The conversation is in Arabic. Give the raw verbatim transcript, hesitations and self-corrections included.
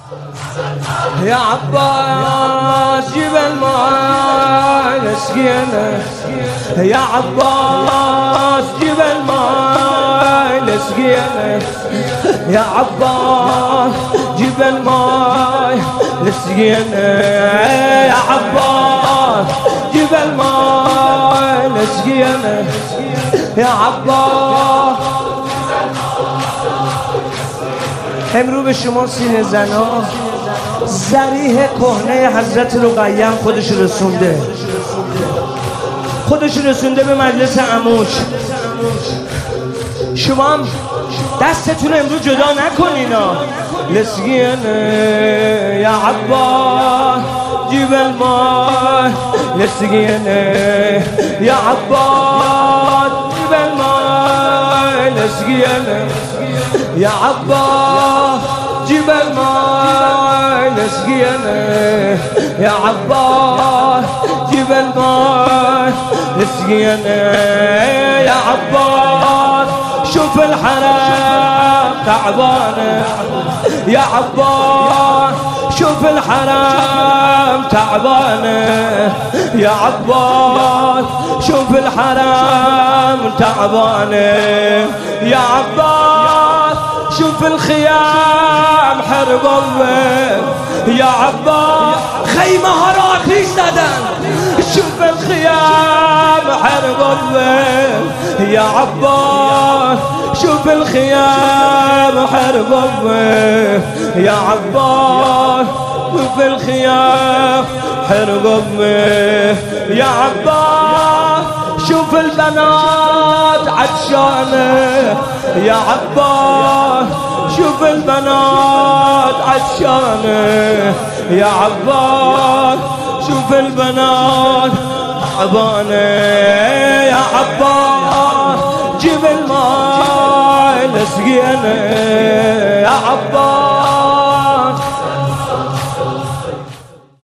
يا عباس جيب الماء لسقينا يا عباس جيب الماء لسقينا يا عباس جيب الماء لسقينا يا عباس جيب الماء لسقينا يا عباس. امرو به شما سینه زنا ذریح کهنه حضرت رقیه خودش رسونده خودش رسونده به مجلس عموش. شما هم دستتون امروز جدا نکنینا. لسگینه یا عباس جیب الماء لسگینه یا عباس جیب الماء لسگینه يا عباس جيب الماء لسقينا يا عباس جيب الماء لسقينا يا عباس شوف الحرام تعبانه يا عباس شوف الحرام تعبانه يا عباس شوف الحرام تعبانه يا عباس شوف الخيام حربوه يا عباس خيمة هراتي زدن شوف الخيام حربوه يا عباس شوف الخيام حربوه يا عباس شوف الخيام حربوه يا عباس شوف البنات عطشانه يا عباس شوف البنات عطشانه يا عباس شوف البنات تعبانه يا عباس جيب الماء لسقينا يا عباس